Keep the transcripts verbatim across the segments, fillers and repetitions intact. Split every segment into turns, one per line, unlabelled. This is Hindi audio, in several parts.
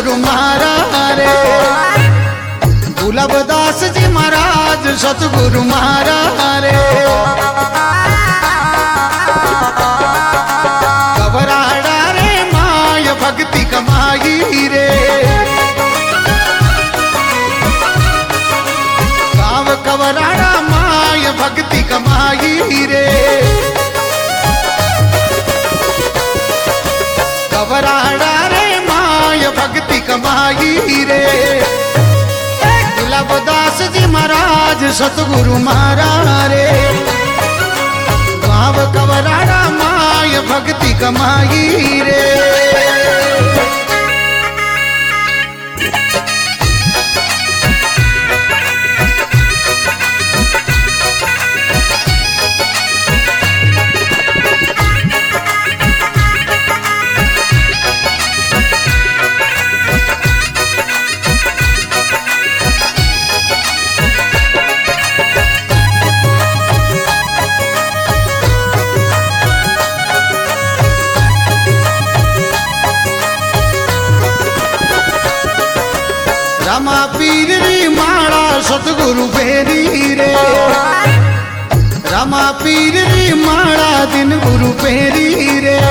सतगुरु महाराज रे गुलाबदास जी महाराज सतगुरु महाराज रे कवराड़ा रे माय भक्ति कमाई रे गाँव कवराड़ा माय भक्ति कमाई रे कवराड़ा रे माय भक्ति कमाई रे गुलाबदास जी महाराज सतगुरु महाराज रे गाँव कवराड़ा माय भक्ति कमाई रे रामा पीर री माला सतगुरु फेरी रे रामा पीर री माला दिन गुरु फेरी रे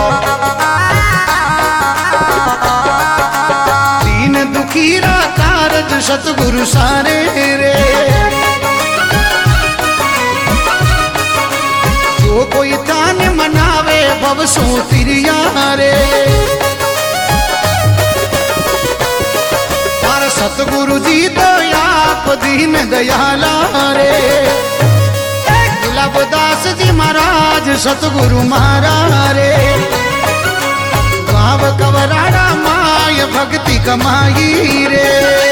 दीन दुखी रा कारज सतगुरु सारे रे जो कोई तान मनावे भव सो तिरिया रे सतगुरु जी तो आप दीन दयाला रे गुलाबदास जी महाराज सतगुरु महाराज रे गाँव कवराड़ा माय भक्ति कमाई रे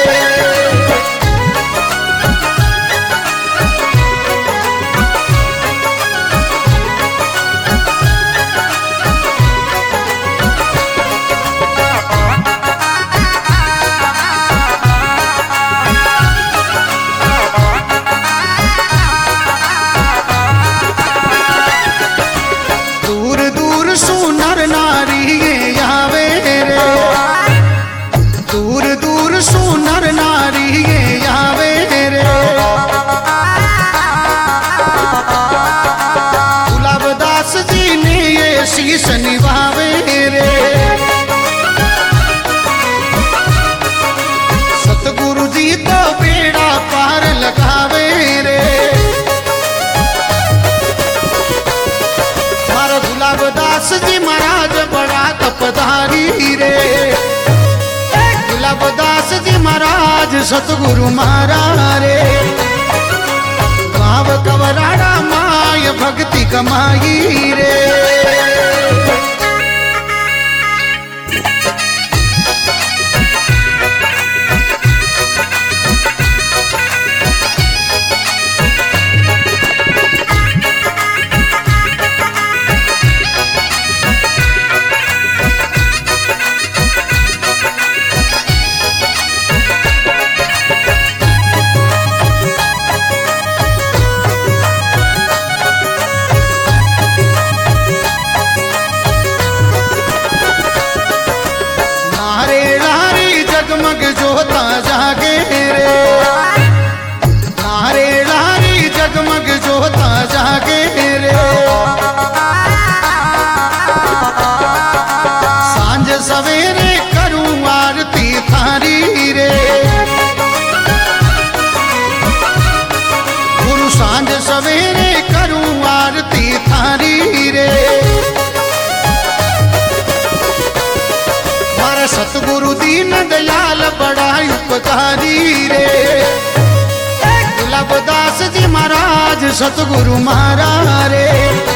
शीश निभावे रे सतगुरु जी तो बेड़ा पार लगावे रे मारो गुलाबदास जी महाराज बड़ा तपधारी रे गुलाबदास जी महाराज सतगुरु महाराज रे गाँव कवराड़ा माय भक्ति कमाई रे जगमग जोता जागे रे नारे लारी जगमग जोता जागे रे सांझ सवेरे करूं आरती थारी रे गुरु सांझ सवेरे करूं आरती थारी रे सतगुरु दीन दयाल बड़ा उपकारी रे गुलाबदास जी महाराज सतगुरु महाराज रे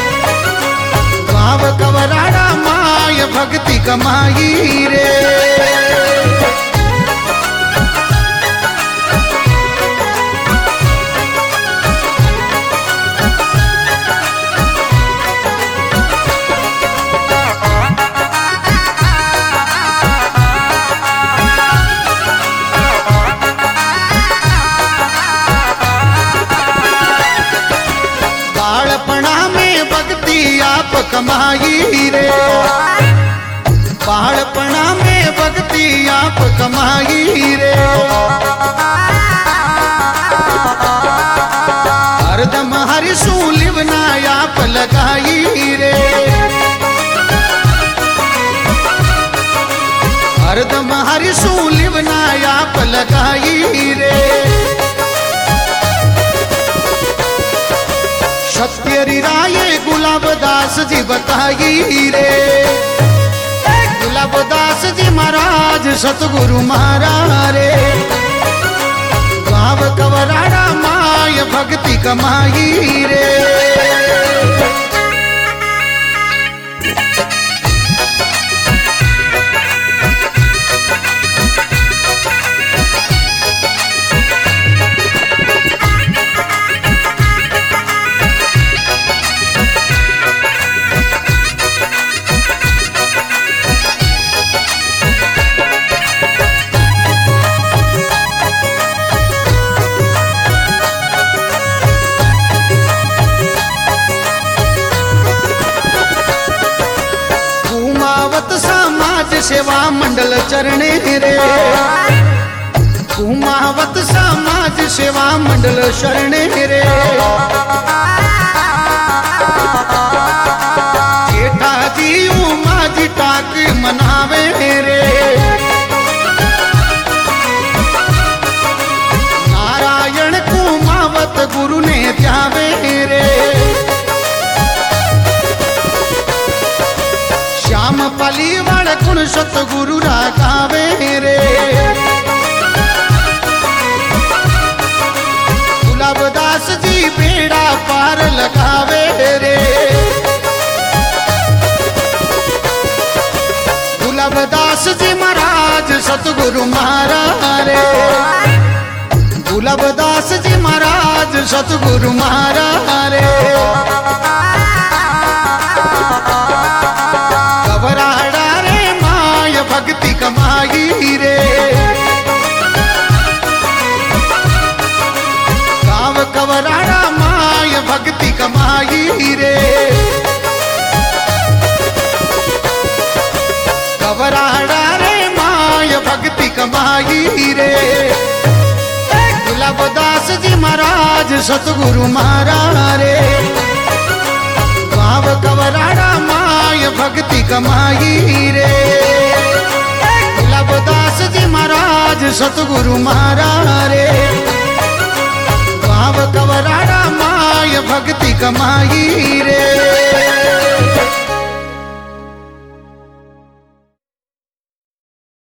गाँव कवराड़ा माय भक्ति कमाई रे कमाई रे पहाड़पना में भक्ति आप कमाई रे। हरदम हरि सू लिवना आप लगाई रे। हरदम हरि सू लिवना आप लगाई रे। सत्य राये गुलाबदास जी बताई रे। गुलाबदास जी महाराज सतगुरु महाराज रे। गाँव कवराड़ा माय भक्ति कमाई रे। सेवा मंडल चरणे रे। कुमावत समाज सेवा मंडल शरणे रे। जेठा जी उमाजी टाक मनावे रे। नारायण कुमावत गुरु ने त्यावे रे। श्याम पलीवाड़ कुण सतगुरु रागावे रे। गुलाबदास जी बेड़ा पार लगावे रे। गुलाबदास जी महाराज सतगुरु महाराज रे। गुलाबदास जी महाराज सतगुरु महाराज रे। कवराड़ा रे माय भक्ति कमाई रे। गाँव कवराड़ा माय भक्ति कमाई रे। कवराड़ा रे माय भक्ति कमाई रे। गुलाबदास जी महाराज सतगुरु महाराज रे। गाँव कवराड़ा माय भक्ति कमाई रे। गुलाबदास जी महाराज सतगुरु महाराज रे। गाँव कवराड़ा माय भक्ति कमाई रे।